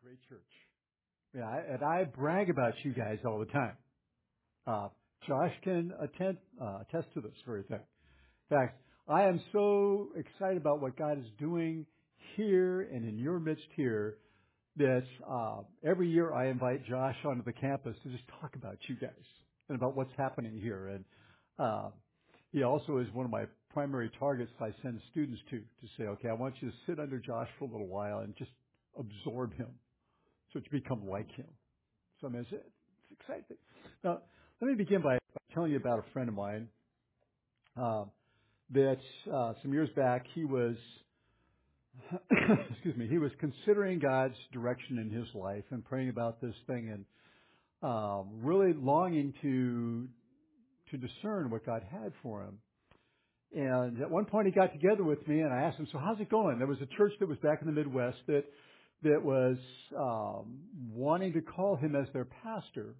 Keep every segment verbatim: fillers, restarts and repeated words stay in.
great church. Yeah, I, and I brag about you guys all the time. Uh, Josh can attend, uh, attest to this very thing. In fact, I am so excited about what God is doing here and in your midst here that uh, every year I invite Josh onto the campus to just talk about you guys and about what's happening here. And uh, he also is one of my primary targets I send students to, to say, okay, I want you to sit under Josh for a little while and just absorb him so that you become like him. So I mean, it's, it's exciting. Now, let me begin by telling you about a friend of mine uh, that uh, some years back he was, excuse me, he was considering God's direction in his life and praying about this thing and um, really longing to to discern what God had for him. And at one point he got together with me and I asked him, so how's it going? There was a church that was back in the Midwest that that was um, wanting to call him as their pastor.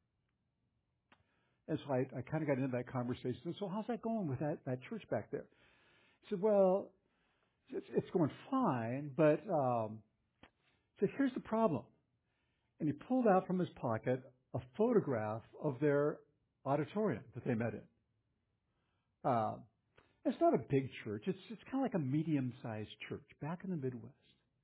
And so I, I kind of got into that conversation. And so how's that going with that, that church back there? He said, well, it's, it's going fine, but um, he said, here's the problem. And he pulled out from his pocket a photograph of their auditorium that they met in. Um, it's not a big church. It's, it's kind of like a medium-sized church back in the Midwest.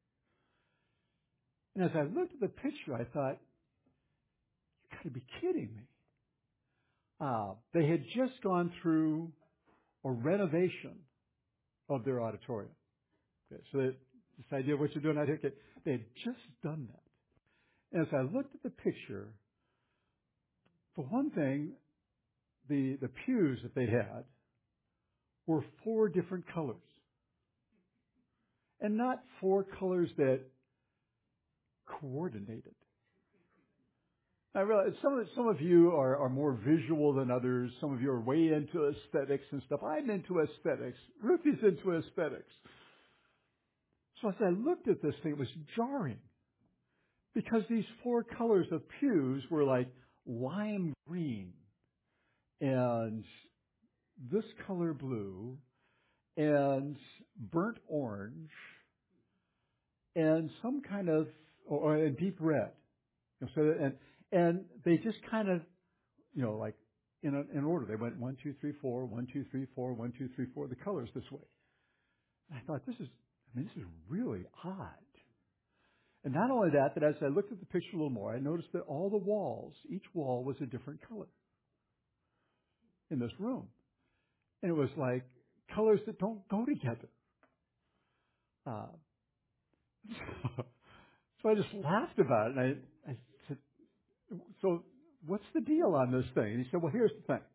And as I looked at the picture, I thought, you got to be kidding me. Uh, they had just gone through a renovation of their auditorium. Okay, so that, this idea of what you're doing, I think it, they had just done that. And as I looked at the picture, for one thing, the, the pews that they had were four different colors. And not four colors that coordinated. I realize some of, some of you are, are more visual than others. Some of you are way into aesthetics and stuff. I'm into aesthetics. Ruthie's into aesthetics. So as I looked at this thing, it was jarring. Because these four colors of pews were like lime green and this color blue and burnt orange and some kind of, or, or deep red. You know, so that, and, and they just kind of, you know, like in, a, in order. They went one, two, three, four, one, two, three, four, one, two, three, four, the colors this way. And I thought, this is, I mean, this is really odd. And not only that, but as I looked at the picture a little more, I noticed that all the walls, each wall was a different color in this room. And it was like colors that don't go together. Uh, so, so I just laughed about it. And I, I said, so what's the deal on this thing? And he said, well, here's the thing.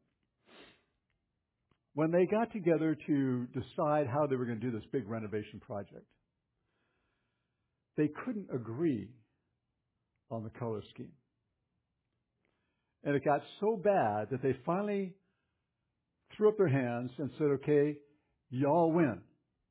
When they got together to decide how they were going to do this big renovation project, they couldn't agree on the color scheme. And it got so bad that they finally threw up their hands and said, okay, y'all win.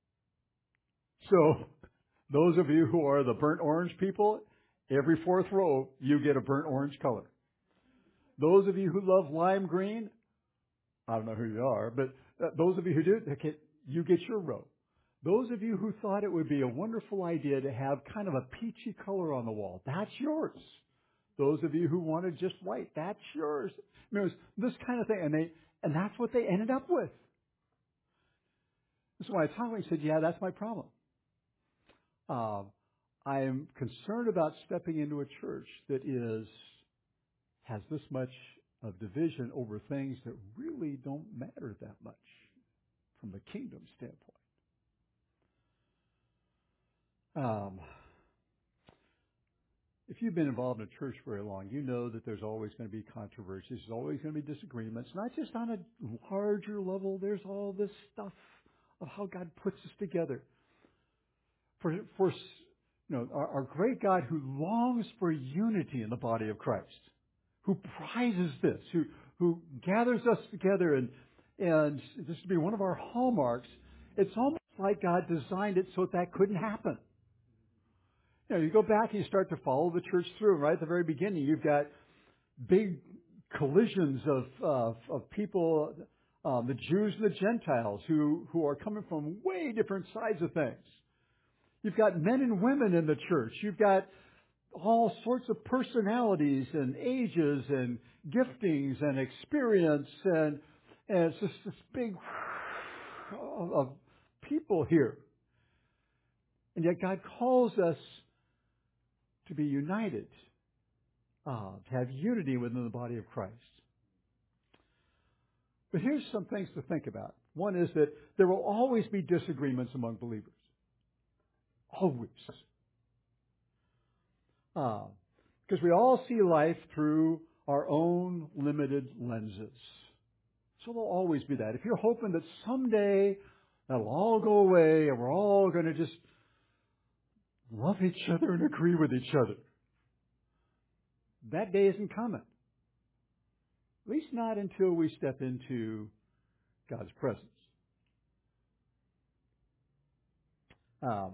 So those of you who are the burnt orange people, every fourth row, you get a burnt orange color. Those of you who love lime green, I don't know who you are, but uh, those of you who do, okay, you get your row. Those of you who thought it would be a wonderful idea to have kind of a peachy color on the wall, that's yours. Those of you who wanted just white, that's yours. I mean, it was this kind of thing, and they, and that's what they ended up with. So when I talked to him, he said, yeah, that's my problem. Uh, I am concerned about stepping into a church that is, has this much of division over things that really don't matter that much from the kingdom standpoint. Um, if you've been involved in a church very long, you know that there's always going to be controversies. There's always going to be disagreements, not just on a larger level. There's all this stuff of how God puts us together. For, for you know, our, our great God who longs for unity in the body of Christ, who prizes this, who who gathers us together, and and this to be one of our hallmarks. It's almost like God designed it so that that couldn't happen. You know, you go back and you start to follow the church through. Right at the very beginning, you've got big collisions of of, of people, um, the Jews and the Gentiles, who who are coming from way different sides of things. You've got men and women in the church. You've got all sorts of personalities and ages and giftings and experience, and, and it's just this big of, of people here. And yet God calls us to be united, uh, to have unity within the body of Christ. But here's some things to think about. One is that there will always be disagreements among believers. Always. Uh, because we all see life through our own limited lenses. So there'll always be that. If you're hoping that someday that'll all go away and we're all going to just love each other and agree with each other, that day isn't coming. At least not until we step into God's presence. Um,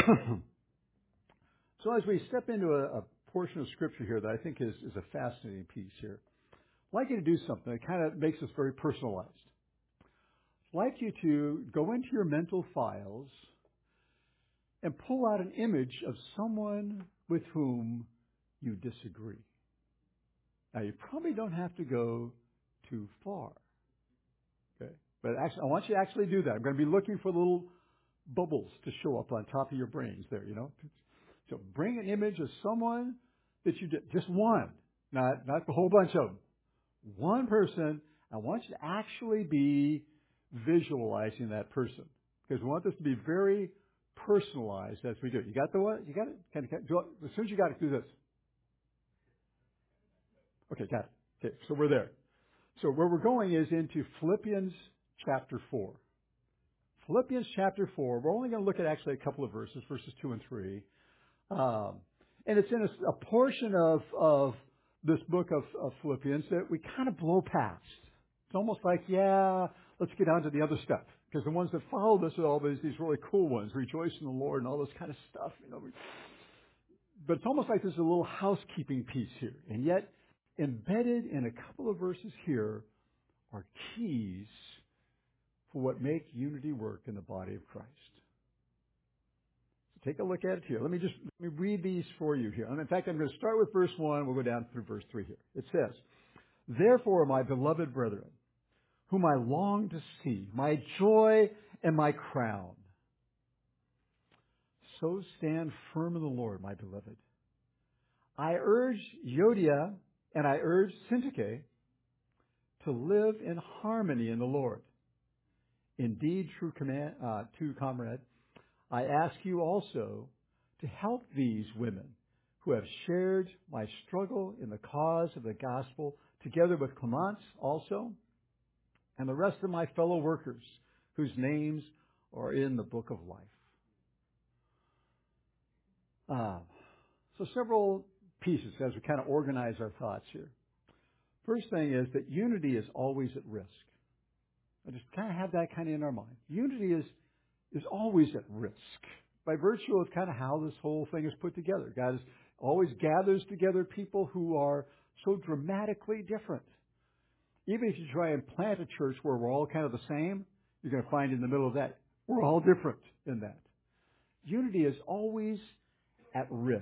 so as we step into a, a portion of Scripture here that I think is, is a fascinating piece here, I'd like you to do something that kind of makes us very personalized. I'd like you to go into your mental files and pull out an image of someone with whom you disagree. Now, you probably don't have to go too far. Okay? But actually, I want you to actually do that. I'm going to be looking for little bubbles to show up on top of your brains there, you know. So bring an image of someone that you did, just one, not, not a whole bunch of them. One person. I want you to actually be visualizing that person, because we want this to be very personalized as we do it. You got the what? You got it? Can, can, do it? As soon as you got it, do this. Okay, got it. Okay, so we're there. So where we're going is into Philippians chapter four. Philippians chapter four. We're only going to look at actually a couple of verses, verses two and three. Um, and it's in a, a portion of, of this book of, of Philippians that we kind of blow past. It's almost like, yeah, let's get on to the other stuff. Because the ones that follow this are all these, these really cool ones, rejoice in the Lord and all this kind of stuff. You know. But it's almost like there's a little housekeeping piece here. And yet, embedded in a couple of verses here are keys for what make unity work in the body of Christ. So take a look at it here. Let me just let me read these for you here. And in fact, I'm going to start with verse one. We'll go down through verse three here. It says, "Therefore, my beloved brethren, whom I long to see, my joy and my crown, so stand firm in the Lord, my beloved. I urge Euodia and I urge Syntyche to live in harmony in the Lord. Indeed, true command, uh, true comrade, I ask you also to help these women who have shared my struggle in the cause of the gospel, together with Clemence also, and the rest of my fellow workers whose names are in the book of life." Uh, so several pieces as we kind of organize our thoughts here. First thing is that unity is always at risk. I just kind of have that kind of in our mind. Unity is, is always at risk by virtue of kind of how this whole thing is put together. God is, always gathers together people who are so dramatically different. Even if you try and plant a church where we're all kind of the same, you're going to find in the middle of that, we're all different in that. Unity is always at risk.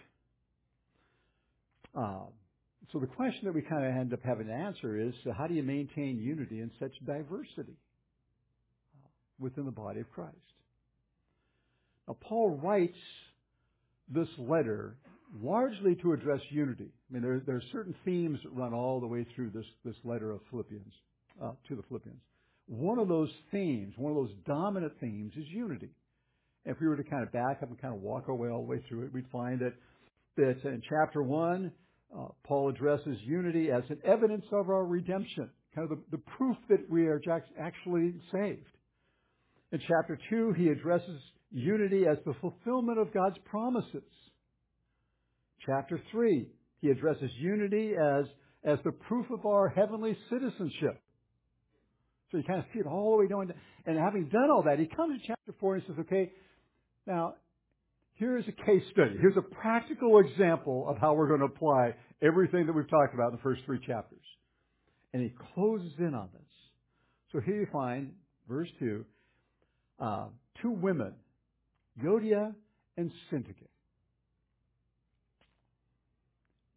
Uh, so the question that we kind of end up having to answer is, uh, how do you maintain unity in such diversity uh, within the body of Christ? Now, Paul writes this letter largely to address unity. I mean, there, there are certain themes that run all the way through this, this letter of Philippians, uh, to the Philippians. One of those themes, one of those dominant themes is unity. If we were to kind of back up and kind of walk our way all the way through it, we'd find that, that in chapter one, uh, Paul addresses unity as an evidence of our redemption, kind of the, the proof that we are actually saved. In chapter two, he addresses unity as the fulfillment of God's promises. Chapter three, he addresses unity as, as the proof of our heavenly citizenship. So you kind of see it all the way down. And having done all that, he comes to chapter four and he says, okay, now, here's a case study. Here's a practical example of how we're going to apply everything that we've talked about in the first three chapters. And he closes in on this. So here you find, verse two, uh, two women, Euodia and Syntyche.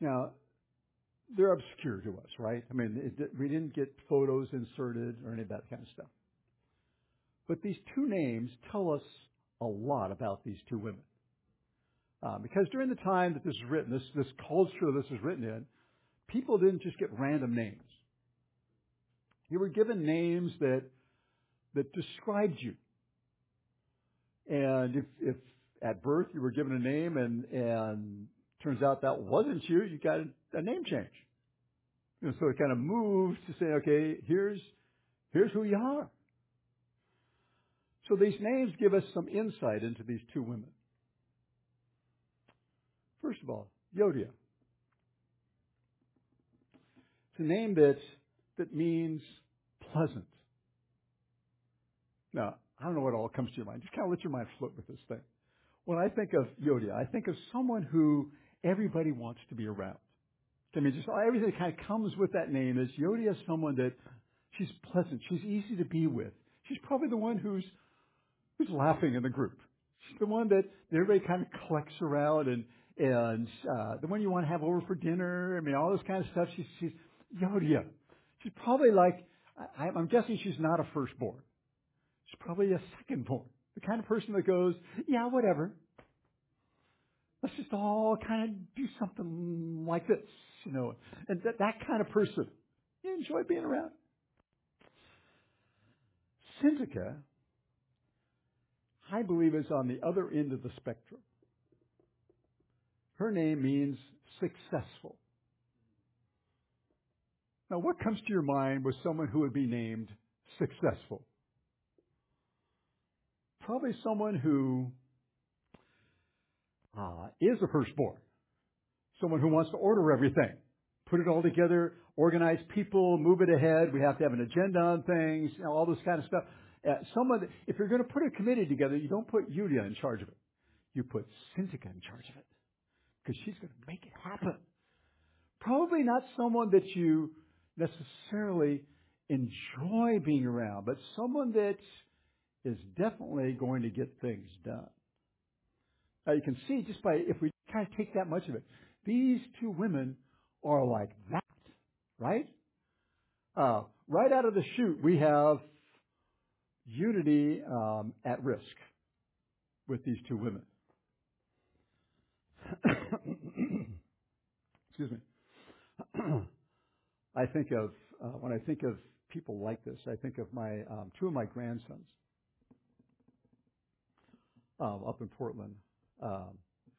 Now, they're obscure to us, right? I mean, it, we didn't get photos inserted or any of that kind of stuff. But these two names tell us a lot about these two women. Uh, because during the time that this is written, this, this culture this is written in, people didn't just get random names. You were given names that that described you. And if, if at birth you were given a name and, and turns out that wasn't you, you got a, a name change. You know, so it kind of moves to say, okay, here's, here's who you are. So these names give us some insight into these two women. First of all, Euodia. It's a name that, that means pleasant. Now, I don't know what all comes to your mind. Just kind of let your mind float with this thing. When I think of Euodia, I think of someone who everybody wants to be around. I mean, just everything that kind of comes with that name is Euodia is someone that she's pleasant. She's easy to be with. She's probably the one who's who's laughing in the group. She's the one that everybody kind of collects around and and uh, the one you want to have over for dinner. I mean, all this kind of stuff. She's she's Euodia. She's probably like I, I'm guessing she's not a firstborn. She's probably a secondborn. The kind of person that goes, yeah, whatever. Let's just all kind of do something like this, you know. And that, that kind of person, you enjoy being around. Syntyche, I believe, is on the other end of the spectrum. Her name means successful. Now, what comes to your mind with someone who would be named successful? Probably someone who uh, is a firstborn. Someone who wants to order everything, put it all together, organize people, move it ahead. We have to have an agenda on things, you know, all this kind of stuff. Uh, someone, that, if you're going to put a committee together, you don't put Euodia in charge of it. You put Syntyche in charge of it because she's going to make it happen. Probably not someone that you necessarily enjoy being around, but someone that is definitely going to get things done. Now you can see just by, if we kind of take that much of it, these two women are like that, right? Uh, right out of the chute, we have unity um, at risk with these two women. Excuse me. I think of, uh, when I think of people like this, I think of my, um, two of my grandsons um, up in Portland. Um,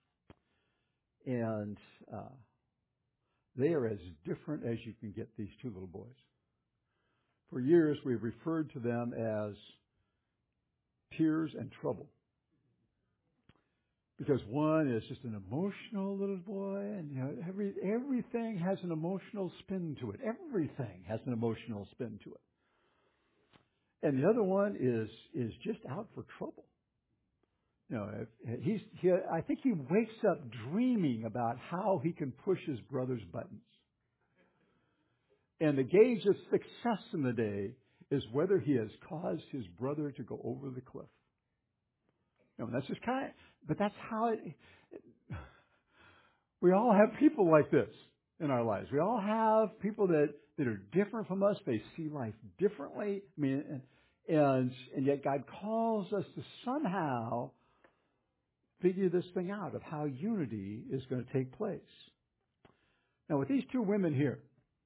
and uh, they are as different as you can get, these two little boys. For years, we've referred to them as tears and trouble. Because one is just an emotional little boy, and you know, every everything has an emotional spin to it. Everything has an emotional spin to it. And the other one is is just out for trouble. You know, if he's he, I think he wakes up dreaming about how he can push his brother's buttons. And the gauge of success in the day is whether he has caused his brother to go over the cliff. You know, that's just kind of, but that's how it, it, we all have people like this in our lives. We all have people that, that are different from us. They see life differently. I mean, and, and, and yet God calls us to somehow figure this thing out of how unity is going to take place. Now, with these two women here,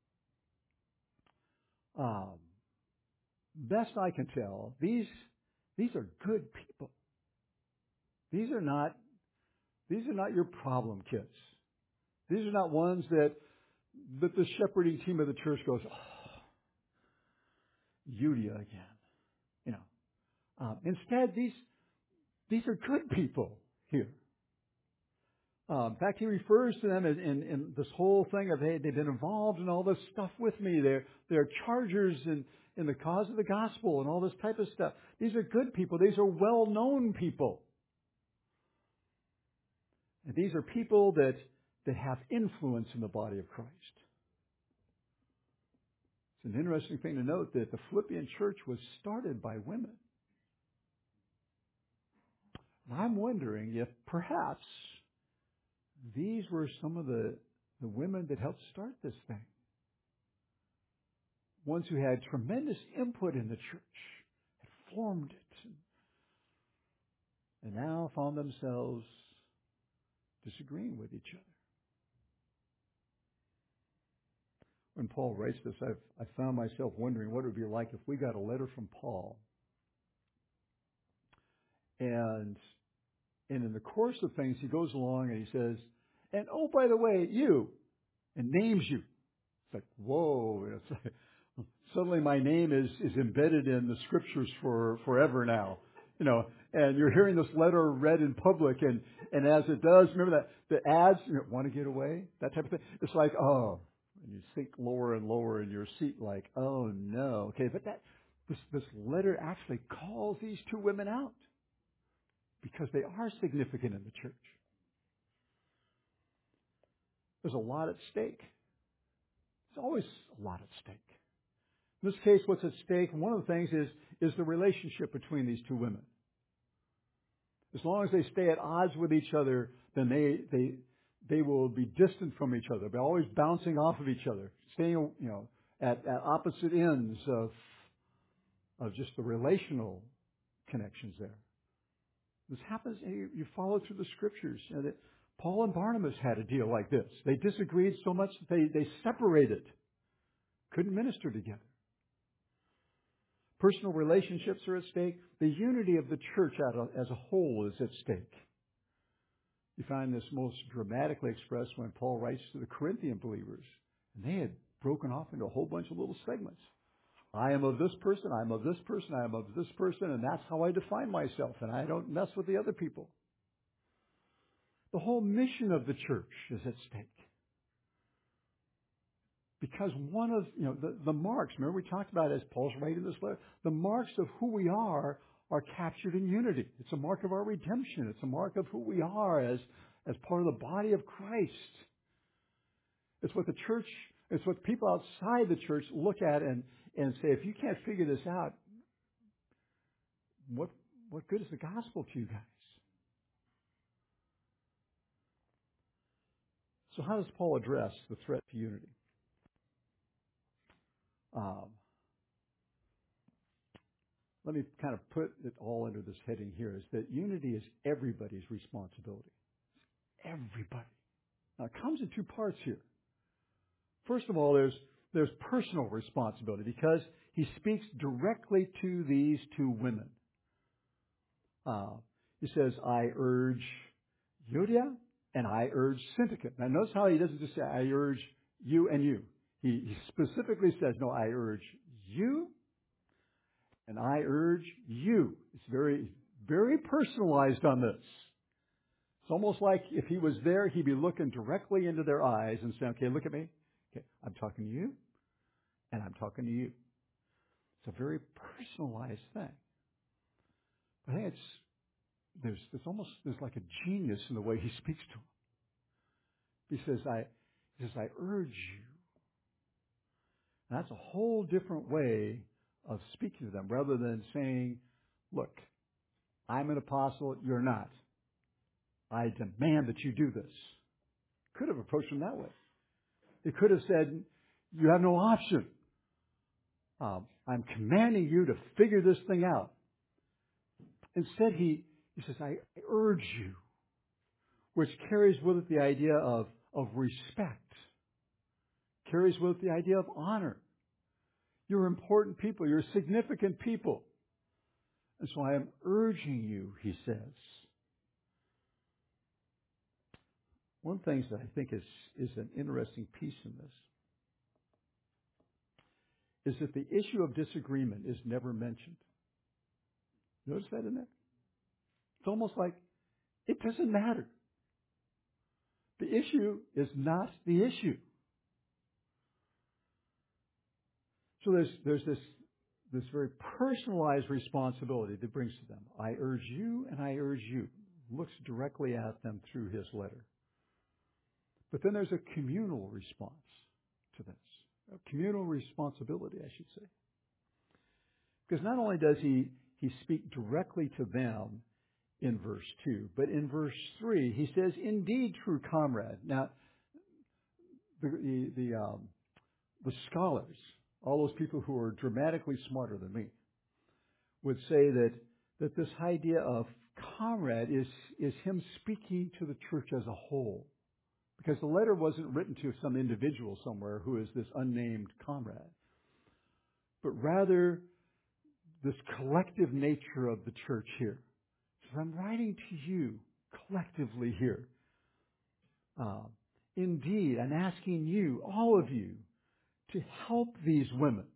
um, best I can tell, these, these are good people. These are not, these are not your problem kids. These are not ones that, that the shepherding team of the church goes, oh, Euodia again. You know. Um, instead, these, these are good people here. Um, in fact, he refers to them as in, in this whole thing of, hey, they've been involved in all this stuff with me. They're, they're chargers in, in the cause of the gospel and all this type of stuff. These are good people. These are well-known people. And these are people that, that have influence in the body of Christ. It's an interesting thing to note that the Philippian church was started by women. And I'm wondering if perhaps these were some of the, the women that helped start this thing. Ones who had tremendous input in the church, had formed it, and now found themselves disagreeing with each other. When Paul writes this, I've, I found myself wondering what it would be like if we got a letter from Paul, and and in the course of things, he goes along and he says, and oh, by the way, you, and names you. It's like, whoa. It's like, suddenly my name is, is embedded in the scriptures for forever now. You know, and you're hearing this letter read in public, and, and as it does, remember that the ads, you know, want to get away, that type of thing. It's like, oh, and you sink lower and lower in your seat, like, oh no. Okay, but that this this letter actually calls these two women out because they are significant in the church. There's a lot at stake. There's always a lot at stake. In this case, what's at stake, one of the things is, is the relationship between these two women. As long as they stay at odds with each other, then they, they, they will be distant from each other. They're always bouncing off of each other, staying, you know, at, at opposite ends of, of just the relational connections there. This happens, you, you follow through the scriptures. You know, that Paul and Barnabas had a deal like this. They disagreed so much that they, they separated. Couldn't minister together. Personal relationships are at stake. The unity of the church as a whole is at stake. You find this most dramatically expressed when Paul writes to the Corinthian believers. And they had broken off into a whole bunch of little segments. I am of this person, I am of this person, I am of this person, and that's how I define myself, and I don't mess with the other people. The whole mission of the church is at stake. Because one of, you know, the, the marks, remember we talked about as Paul's writing this letter, the marks of who we are are captured in unity. It's a mark of our redemption. It's a mark of who we are as, as part of the body of Christ. It's what the church, it's what people outside the church look at and, and say, if you can't figure this out, what, what good is the gospel to you guys? So how does Paul address the threat to unity? Um, let me kind of put it all under this heading here, is that unity is everybody's responsibility. Everybody. Now, it comes in two parts here. First of all, there's there's personal responsibility because he speaks directly to these two women. Uh, he says, I urge Euodia and I urge Syntyche. Now, notice how he doesn't just say, I urge you and you. He, he specifically says, no, I urge you and I urge you. It's very, very personalized on this. It's almost like if he was there, he'd be looking directly into their eyes and saying, okay, look at me. Okay, I'm talking to you and I'm talking to you. It's a very personalized thing. I think it's, there's, there's almost, there's like a genius in the way he speaks to them. He says, I, he says, I urge you. And that's a whole different way of speaking to them rather than saying, look, I'm an apostle, you're not. I demand that you do this. Could have approached them that way. He could have said, you have no option. Um, I'm commanding you to figure this thing out. Instead, he, he says, I, I urge you, which carries with it the idea of, of respect, carries with it the idea of honor. You're important people. You're significant people. And so I am urging you, he says. One of the things that I think is, is an interesting piece in this is that the issue of disagreement is never mentioned. Notice that in there? It's almost like it doesn't matter. The issue is not the issue. So there's, there's this, this very personalized responsibility that brings to them. I urge you and I urge you. Looks directly at them through his letter. But then there's a communal response to this. A communal responsibility, I should say. Because not only does he, he speak directly to them in verse two, but in verse three, he says, indeed, true comrade. Now, the the the, um, the scholars, all those people who are dramatically smarter than me, would say that that this idea of comrade is is him speaking to the church as a whole, because the letter wasn't written to some individual somewhere who is this unnamed comrade, but rather this collective nature of the church here. So I'm writing to you collectively here. Uh, indeed, I'm asking you, all of you, to help these women.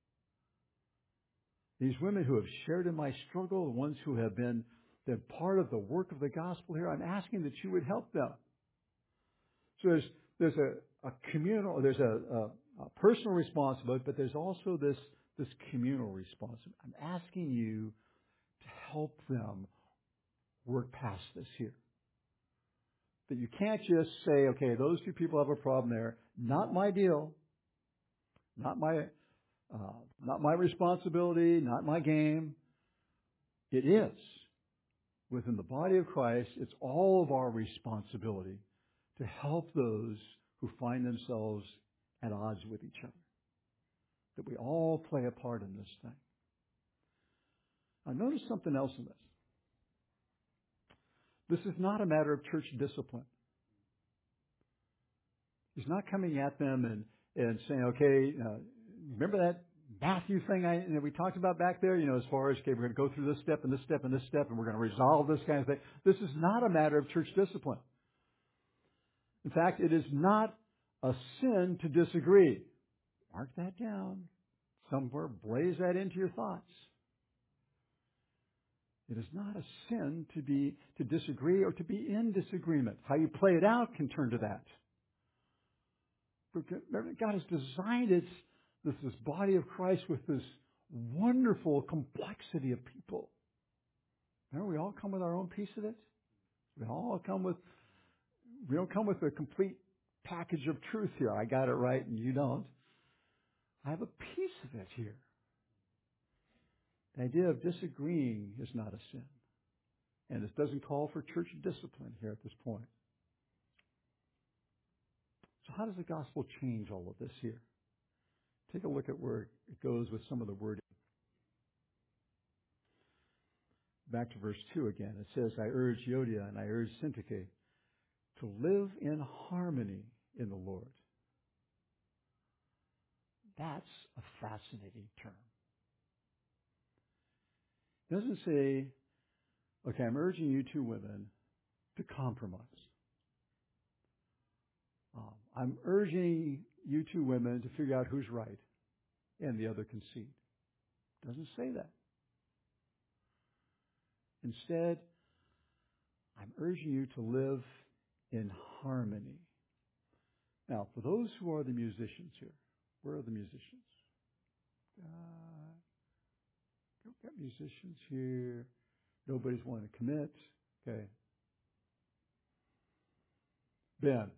These women who have shared in my struggle, the ones who have been, been part of the work of the gospel here, I'm asking that you would help them. So there's, there's a, a communal, there's a, a, a personal responsibility, but there's also this, this communal responsibility. I'm asking you to help them work past this here. That you can't just say, okay, those two people have a problem there. Not my deal. Not my, uh, not my responsibility. Not my game. It is. Within the body of Christ, it's all of our responsibility to help those who find themselves at odds with each other. That we all play a part in this thing. Now notice something else in this. This is not a matter of church discipline. He's not coming at them and, and saying, okay, uh, remember that Matthew thing I, that we talked about back there? You know, as far as, okay, we're going to go through this step and this step and this step and we're going to resolve this kind of thing. This is not a matter of church discipline. In fact, it is not a sin to disagree. Mark that down. Somewhere, blaze that into your thoughts. It is not a sin to be, to disagree or to be in disagreement. How you play it out can turn to that. But God has designed it, this, this body of Christ with this wonderful complexity of people. Remember, we all come with our own piece of it. We all come with, we don't come with a complete package of truth here. I got it right and you don't. I have a piece of it here. The idea of disagreeing is not a sin. And this doesn't call for church discipline here at this point. So how does the gospel change all of this here? Take a look at where it goes with some of the wording. Back to verse two again. It says, I urge Euodia and I urge Syntyche to live in harmony in the Lord. That's a fascinating term. It doesn't say, okay, I'm urging you two women to compromise. Um, I'm urging you two women to figure out who's right and the other concede. It doesn't say that. Instead, I'm urging you to live in harmony. Now, for those who are the musicians here, where are the musicians? Uh, We've got musicians here. Nobody's wanting to commit. Okay. Ben.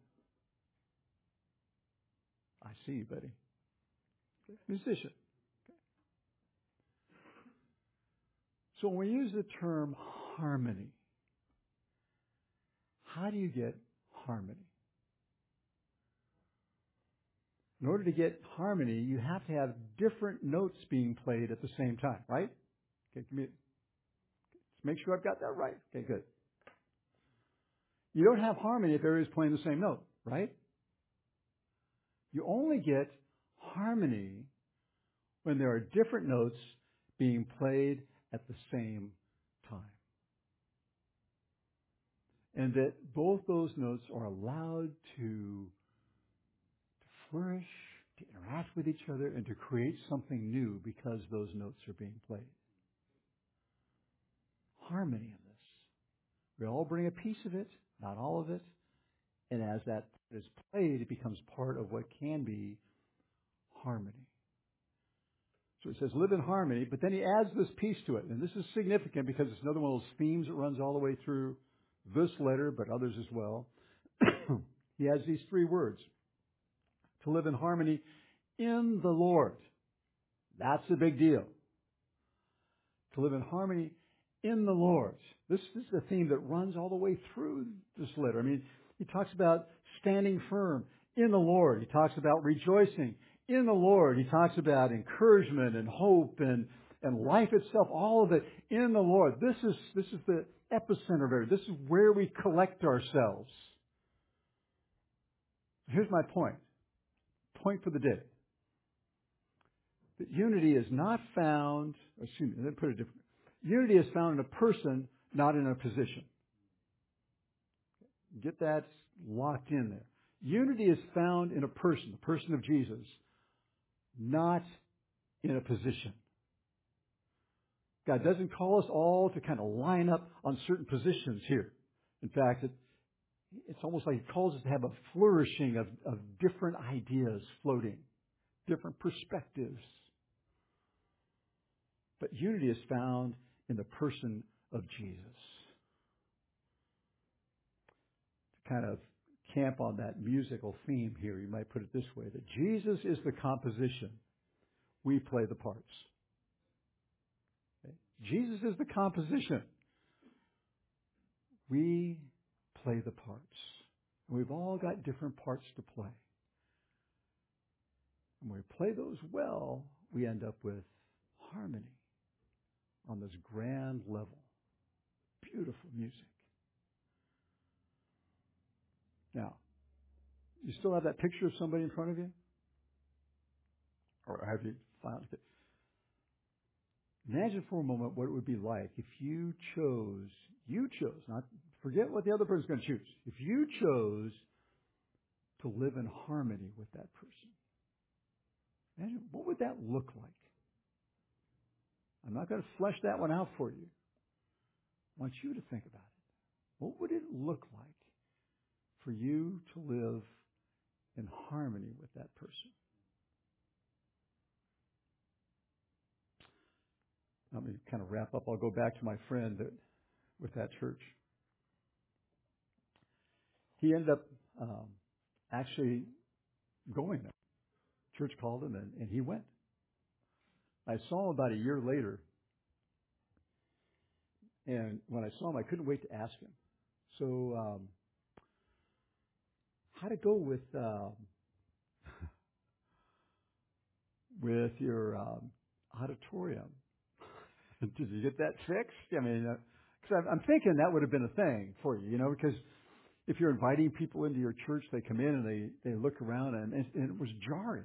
I see you, buddy. Okay. Musician. Okay. So when we use the term harmony, how do you get harmony? In order to get harmony, you have to have different notes being played at the same time, right? Okay, give me, let's make sure I've got that right. Okay, good. You don't have harmony if everybody's playing the same note, right? You only get harmony when there are different notes being played at the same time. And that both those notes are allowed to flourish, to interact with each other, and to create something new because those notes are being played. Harmony in this. We all bring a piece of it, not all of it, and as that is played, it becomes part of what can be harmony. So it says live in harmony, but then he adds this piece to it, and this is significant because it's another one of those themes that runs all the way through this letter, but others as well. He has these three words. To live in harmony in the Lord. That's a big deal. To live in harmony in the Lord. This, this is a theme that runs all the way through this letter. I mean, he talks about standing firm in the Lord. He talks about rejoicing in the Lord. He talks about encouragement and hope and, and life itself, all of it in the Lord. This is, this is the epicenter of everything. This is where we collect ourselves. Here's my point. Point for the day. That unity is not found, excuse me, let me put it differently. Unity is found in a person, not in a position. Get that locked in there. Unity is found in a person, the person of Jesus, not in a position. God doesn't call us all to kind of line up on certain positions here. In fact, it, it's almost like He calls us to have a flourishing of, of different ideas floating, different perspectives. But unity is found in the person of Jesus. To kind of camp on that musical theme here, you might put it this way, that Jesus is the composition. We play the parts. Okay? Jesus is the composition. We play the parts. And we've all got different parts to play. And when we play those well, we end up with harmony on this grand level. Beautiful music. Now, you still have that picture of somebody in front of you? Or have you found it? Imagine for a moment what it would be like if you chose, you chose, not forget what the other person's going to choose. If you chose to live in harmony with that person. Imagine, what would that look like? I'm not going to flesh that one out for you. I want you to think about it. What would it look like for you to live in harmony with that person? Let me kind of wrap up. I'll go back to my friend that, with that church. He ended up um, actually going there. Church called him, and, and he went. I saw him about a year later, and when I saw him, I couldn't wait to ask him. So, um, how'd it go with um, with your um, auditorium? Did you get that fixed? I mean, because uh, I'm thinking that would have been a thing for you, you know, because if you're inviting people into your church, they come in and they, they look around, and, and it was jarring.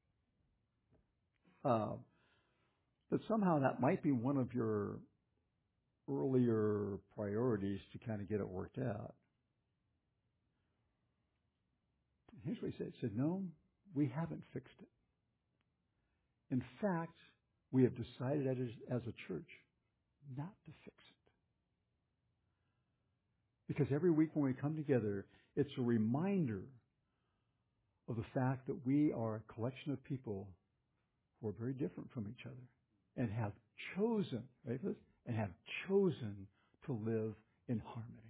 Uh, but somehow that might be one of your earlier priorities to kind of get it worked out. Here's what he said. He said, no, we haven't fixed it. In fact, we have decided as, as a church not to fix it. Because every week when we come together, it's a reminder of the fact that we are a collection of people who are very different from each other and have chosen, right, and have chosen to live in harmony.